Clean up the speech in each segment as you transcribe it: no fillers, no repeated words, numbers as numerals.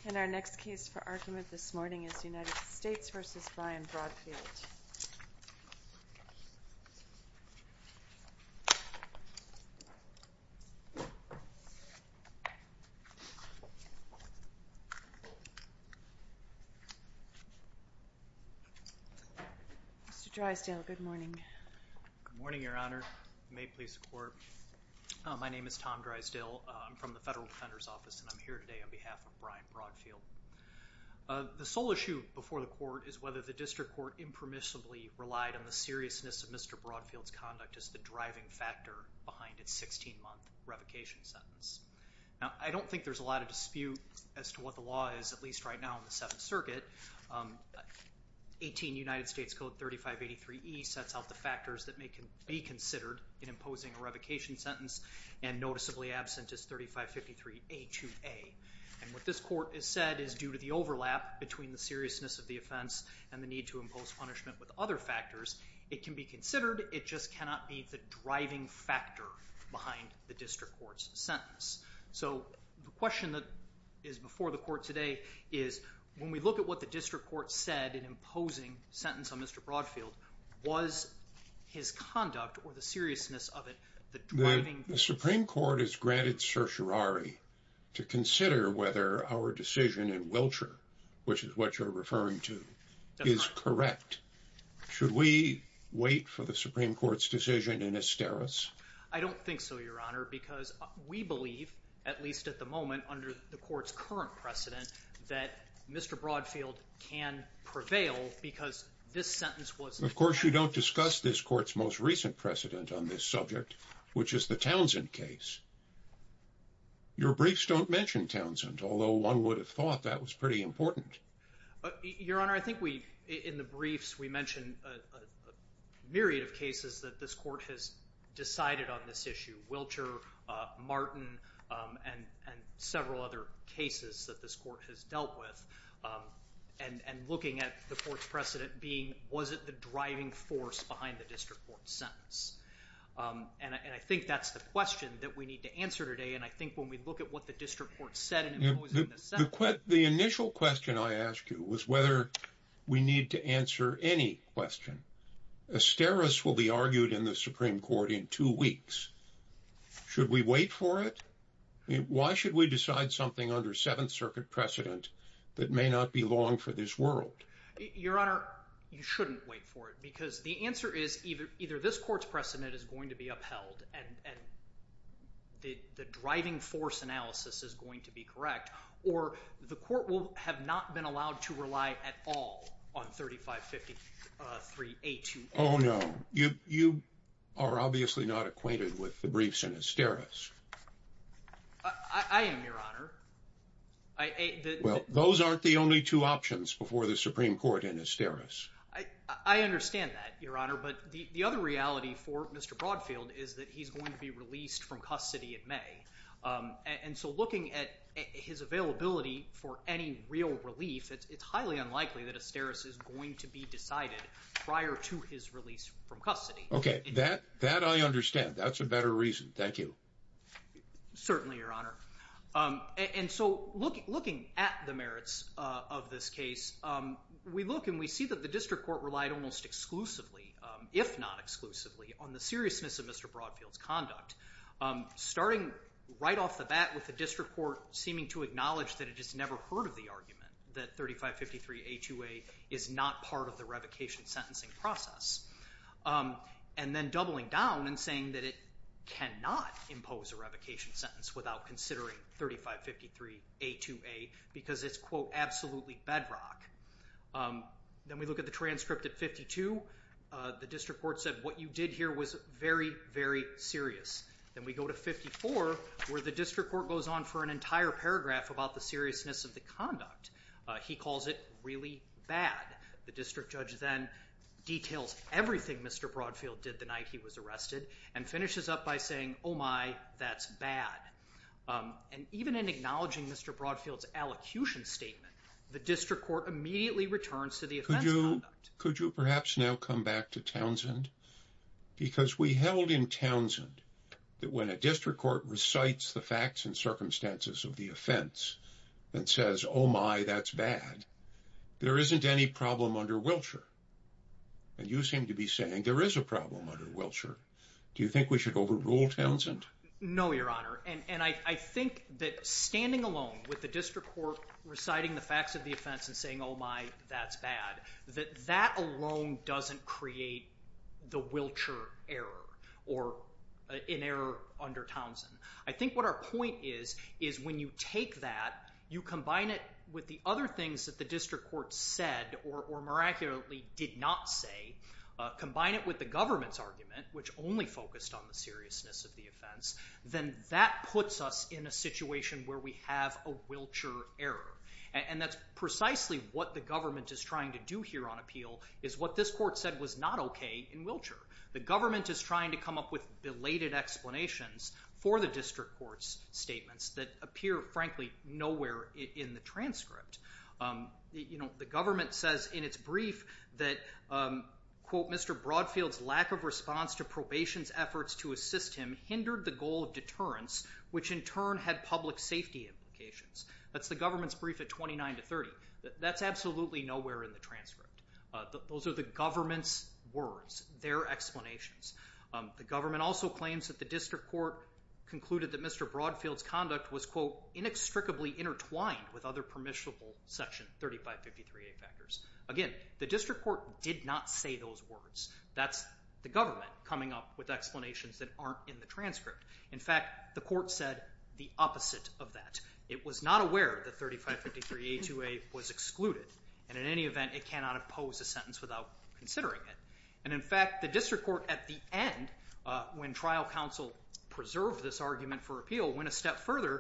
And our next case for argument this morning is United States v. Brian Broadfield. Mr. Drysdale, good morning. Good morning, Your Honor. May it please the Court. My name is Tom Drysdale. I'm from the Federal Defender's Office, and I'm here today on behalf of Brian Broadfield. The sole issue before the Court is whether the District Court impermissibly relied on the seriousness of Mr. Broadfield's conduct as the driving factor behind its 16-month revocation sentence. Now, I don't think there's a lot of dispute as to what the law is, at least right now in the Seventh Circuit. 18 United States Code 3583E sets out the factors that may be considered in imposing a revocation sentence, and noticeably absent is 3553A2A. And what this Court has said is due to the overlap between the seriousness of the offense and the need to impose punishment with other factors, it can be considered, it just cannot be the driving factor behind the District Court's sentence. So the question that is before the Court today is, when we look at what the District Court said in imposing sentence on Mr. Broadfield, was his conduct or the seriousness of it the driving The Supreme Court has granted certiorari to consider whether our decision in Wiltshire, which is what you're referring to, is correct. Should we wait for the Supreme Court's decision in Asteris? I don't think so, Your Honor, because we believe, at least at the moment, under the Court's current precedent, that Mr. Broadfield can prevail because this sentence was... Of course, you don't discuss this Court's most recent precedent on this subject, which is the Townsend case. Your briefs don't mention Townsend, although one would have thought that was pretty important. Your Honor, I think in the briefs, we mentioned a myriad of cases that this Court has decided on this issue. Wiltshire, Martin, and several other cases that this Court has dealt with. And looking at the Court's precedent being, was it the driving force behind the District Court's sentence? And I think that's the question that we need to answer today, and I think when we look at what the District Court said in imposing the sentence... The initial question I asked you was whether we need to answer any question. Asteris will be argued in the Supreme Court in 2 weeks. Should we wait for it? Why should we decide something under Seventh Circuit precedent that may not be long for this world? Your Honor, you shouldn't wait for it, because the answer is either this Court's precedent is going to be upheld and the driving force analysis is going to be correct, or the Court will have not been allowed to rely at all on 3553A2A. Oh, no. You are obviously not acquainted with the briefs in Asteris. I am, Your Honor. Well, those aren't the only two options before the Supreme Court in Asteris. I understand that, Your Honor, but the other reality for Mr. Broadfield is that he's going to be released from custody in May. And so looking at his availability for any real relief, it's highly unlikely that Asteris is going to be decided prior to his release from custody. Okay, that I understand. That's a better reason. Thank you. Certainly, Your Honor. And so looking at the merits of this case, we look and we see that the District Court relied almost exclusively, if not exclusively, on the seriousness of Mr. Broadfield's conduct. Starting right off the bat with the District Court seeming to acknowledge that it has never heard of the argument that 3553A2A is not part of the revocation sentencing process. And then doubling down and saying that it cannot impose a revocation sentence without considering 3553A2A because it's, quote, absolutely bedrock. Then we look at the transcript at 52. The District Court said what you did here was very, very serious. Then we go to 54, where the District Court goes on for an entire paragraph about the seriousness of the conduct. He calls it really bad. The district judge then details everything Mr. Broadfield did the night he was arrested and finishes up by saying, oh my, that's bad. And even in acknowledging Mr. Broadfield's allocution statement, the District Court immediately returns to the offense conduct. Could you perhaps now come back to Townsend? Because we held in Townsend that when a District Court recites the facts and circumstances of the offense, and says, oh my, that's bad, there isn't any problem under Wiltshire. And you seem to be saying there is a problem under Wiltshire. Do you think we should overrule Townsend? No, Your Honor. And I think that standing alone with the district court reciting the facts of the offense and saying, oh my, that's bad, that alone doesn't create the Wiltshire error or an error under Townsend. I think what our point is when you take that, you combine it with the other things that the district court said or miraculously did not say, combine it with the government's argument, which only focused on the seriousness of the offense, then that puts us in a situation where we have a Wiltshire error. And that's precisely what the government is trying to do here on appeal, is what this court said was not okay in Wiltshire. The government is trying to come up with belated explanations for the district court's statements that appear, frankly, nowhere in the transcript. The government says in its brief that, quote, Mr. Broadfield's lack of response to probation's efforts to assist him hindered the goal of deterrence, which in turn had public safety implications. That's the government's brief at 29 to 30. That's absolutely nowhere in the transcript. Those are the government's words, their explanations. The government also claims that the district court concluded that Mr. Broadfield's conduct was, quote, inextricably intertwined with other permissible Section 3553A factors. Again, the district court did not say those words. That's the government coming up with explanations that aren't in the transcript. In fact, the court said the opposite of that. It was not aware that 3553A2A was excluded, and in any event, it cannot impose a sentence without considering it. And in fact, the district court at the end, when trial counsel preserved this argument for appeal, went a step further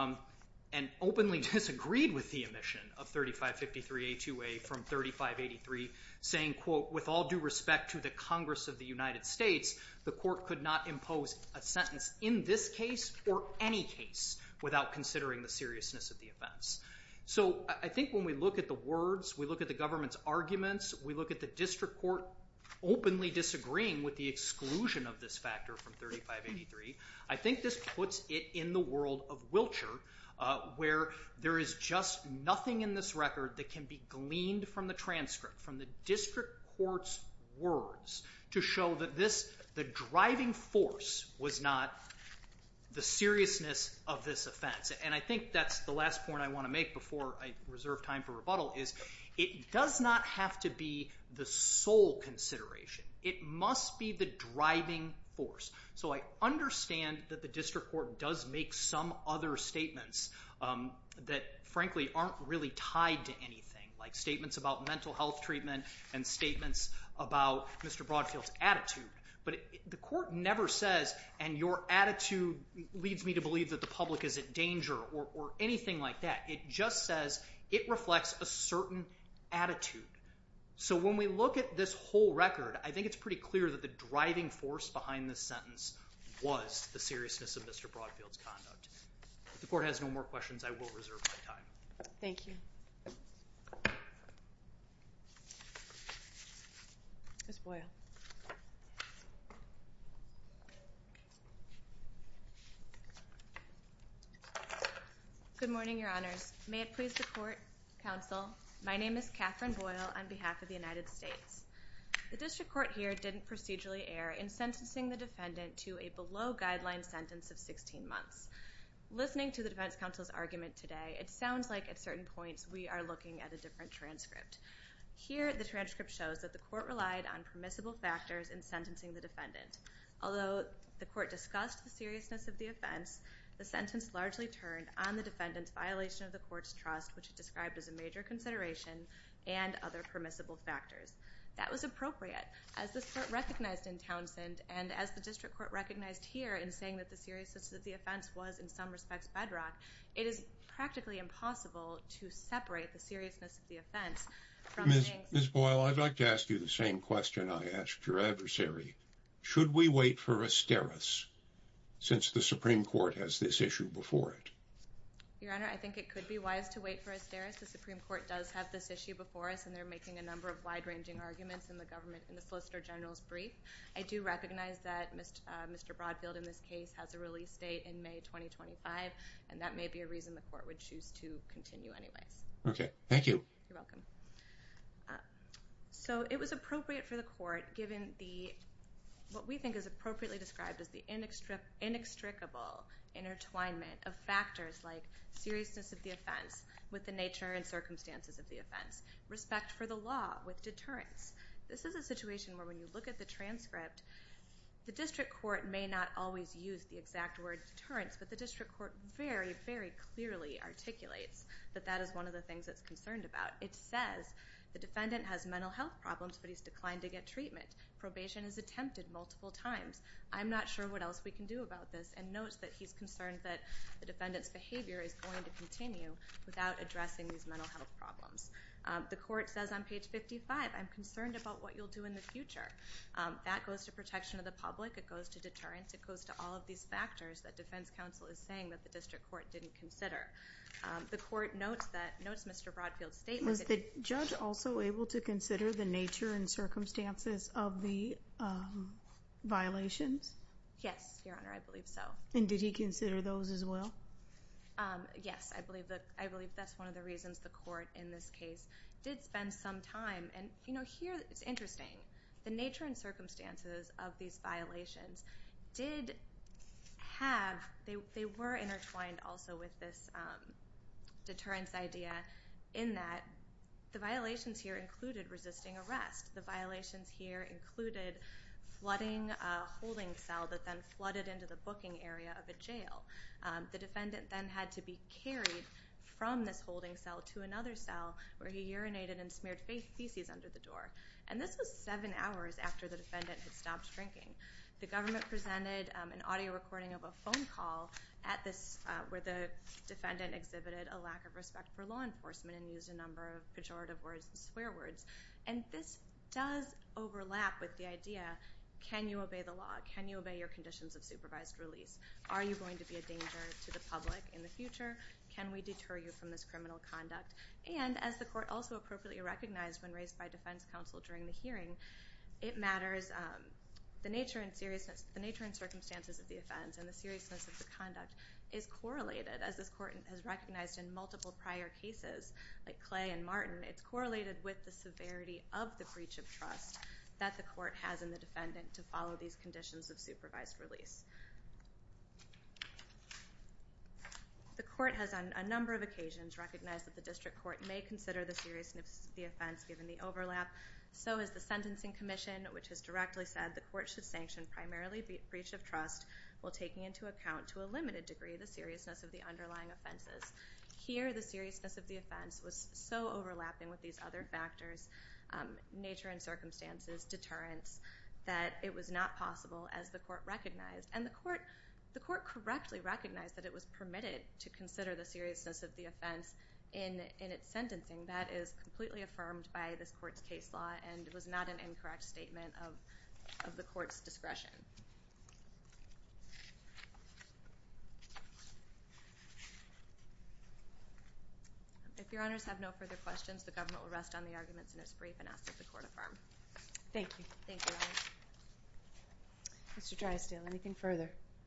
and openly disagreed with the omission of 3553A2A from 3583, saying, quote, with all due respect to the Congress of the United States, the court could not impose a sentence in this case or any case without considering the seriousness of the offense. So I think when we look at the words, we look at the government's arguments, we look at the district court openly disagreeing with the exclusion of this factor from 3583, I think this puts it in the world of Wiltshire, where there is just nothing in this record that can be gleaned from the transcript, from the district court's words, to show that the driving force was not the seriousness of this offense. And I think that's the last point I want to make before I reserve time for rebuttal, is it does not have to be the sole consideration. It must be the driving force. So I understand that the district court does make some other statements that, frankly, aren't really tied to anything, like statements about mental health treatment and statements about Mr. Broadfield's attitude. But the court never says, and your attitude leads me to believe that the public is at danger or anything like that. It just says it reflects a certain attitude. So when we look at this whole record, I think it's pretty clear that the driving force behind this sentence was the seriousness of Mr. Broadfield's conduct. If the court has no more questions, I will reserve my time. Thank you. Ms. Boyle. Good morning, Your Honors. May it please the court, counsel, my name is Catherine Boyle on behalf of the United States. The district court here didn't procedurally err in sentencing the defendant to a below-guideline sentence of 16 months. Listening to the defense counsel's argument today, it sounds like at certain points we are looking at a different transcript. Here, the transcript shows that the court relied on permissible factors in sentencing the defendant. Although the court discussed the seriousness of the offense, the sentence largely turned on the defendant's violation of the court's trust, which it described as a major consideration, and other permissible factors. That was appropriate, as this court recognized in Townsend, and as the district court recognized here in saying that the seriousness of the offense was, in some respects, bedrock. It is practically impossible to separate the seriousness of the offense from things. Ms. Boyle, I'd like to ask you the same question I asked your adversary. Should we wait for Asteris, since the Supreme Court has this issue before it? Your Honor, I think it could be wise to wait for Asteris. The Supreme Court does have this issue before us, and they're making a number of wide-ranging arguments in the Solicitor General's brief. I do recognize that Mr. Broadfield in this case has a release date in May 2025, and that may be a reason the court would choose to continue anyways. Okay, thank you. You're welcome. So it was appropriate for the court, given what we think is appropriately described as the inextricable intertwinement of factors like seriousness of the offense with the nature and circumstances of the offense, respect for the law with deterrence. This is a situation where when you look at the transcript, the district court may not always use the exact word deterrence, but the district court very, very clearly articulates that that is one of the things it's concerned about. It says the defendant has mental health problems, but he's declined to get treatment. Probation is attempted multiple times. I'm not sure what else we can do about this, and notes that he's concerned that the defendant's behavior is going to continue without addressing these mental health problems. The court says on page 55, I'm concerned about what you'll do in the future. That goes to protection of the public. It goes to deterrence. It goes to all of these factors that defense counsel is saying that the district court didn't consider. The court notes Mr. Broadfield's statement. Was the judge also able to consider the nature and circumstances of the violations? Yes, Your Honor, I believe so. And did he consider those as well? Yes, I believe that's one of the reasons the court in this case did spend some time. And here it's interesting. The nature and circumstances of these violations they were intertwined also with this deterrence idea, in that the violations here included resisting arrest. The violations here included flooding a holding cell that then flooded into the booking area of a jail. The defendant then had to be carried from this holding cell to another cell where he urinated and smeared feces under the door. And this was 7 hours after the defendant had stopped drinking. The government presented an audio recording of a phone call at this where the defendant exhibited a lack of respect for law enforcement and used a number of pejorative words and swear words. And this does overlap with the idea, can you obey the law? Can you obey your conditions of supervised release? Are you going to be a danger to the public in the future? Can we deter you from this criminal conduct? And as the court also appropriately recognized when raised by defense counsel during the hearing, it matters the nature and circumstances of the offense and the seriousness of the conduct is correlated, as this court has recognized in multiple prior cases like Clay and Martin. It's correlated with the severity of the breach of trust that the court has in the defendant to follow these conditions of supervised release. The court has on a number of occasions recognized that the district court may consider the seriousness of the offense given the overlap. So has the Sentencing Commission, which has directly said the court should sanction primarily breach of trust while taking into account to a limited degree the seriousness of the underlying offenses. Here, the seriousness of the offense was so overlapping with these other factors, nature and circumstances, deterrence, that it was not possible, as the court recognized. And the court correctly recognized that it was permitted to consider the seriousness of the offense in its sentencing. That is completely affirmed by this court's case law and was not an incorrect statement of the court's discretion. If your honors have no further questions, the government will rest on the arguments in its brief and ask that the court affirm. Thank you. Thank you, Your Honor. Mr. Drysdale, anything further?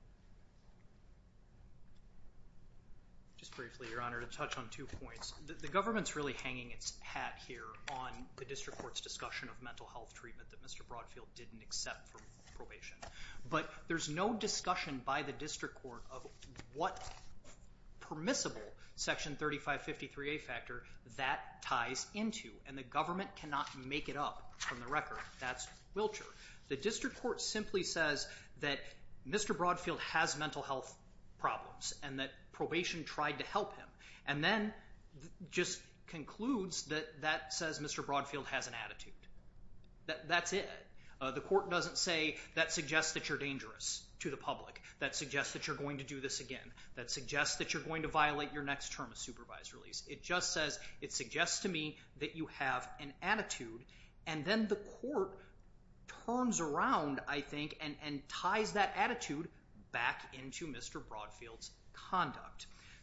Just briefly, Your Honor, to touch on 2 points. The government's really hanging its hat here on the district court's discussion of mental health treatment that Mr. Broadfield didn't accept for probation. But there's no discussion by the district court of what permissible Section 3553A factor that ties into. And the government cannot make it up from the record. That's Wiltshire. The district court simply says that Mr. Broadfield has mental health problems and that probation tried to help him. And then just concludes that says Mr. Broadfield has an attitude. That's it. The court doesn't say that suggests that you're dangerous to the public. That suggests that you're going to do this again. That suggests that you're going to violate your next term of supervised release. It just says, it suggests to me that you have an attitude. And then the court turns around, I think, and ties that attitude back into Mr. Broadfield's conduct.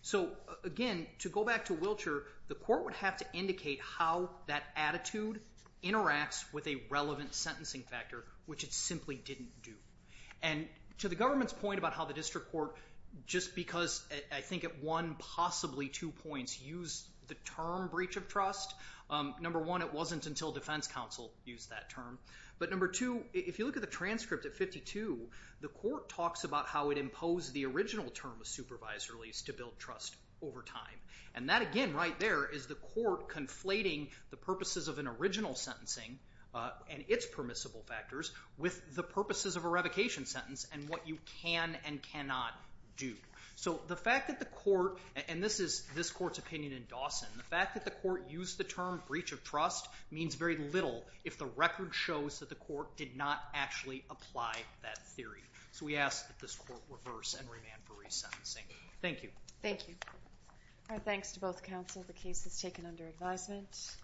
So, again, to go back to Wiltshire, the court would have to indicate how that attitude interacts with a relevant sentencing factor, which it simply didn't do. And to the government's point about how the district court, just because I think at one, possibly 2 points, used the term breach of trust, number one, it wasn't until defense counsel used that term. But number two, if you look at the transcript at 52, the court talks about how it imposed the original term of supervised release to build trust over time. And that, again, right there is the court conflating the purposes of an original sentencing and its permissible factors with the purposes of a revocation sentence and what you can and cannot do. So the fact that the court, and this is this court's opinion in Dawson, the fact that the court used the term breach of trust means very little if the record shows that the court did not actually apply that theory. So we ask that this court reverse and remand for resentencing. Thank you. Thank you. Our thanks to both counsel. The case is taken under advisement.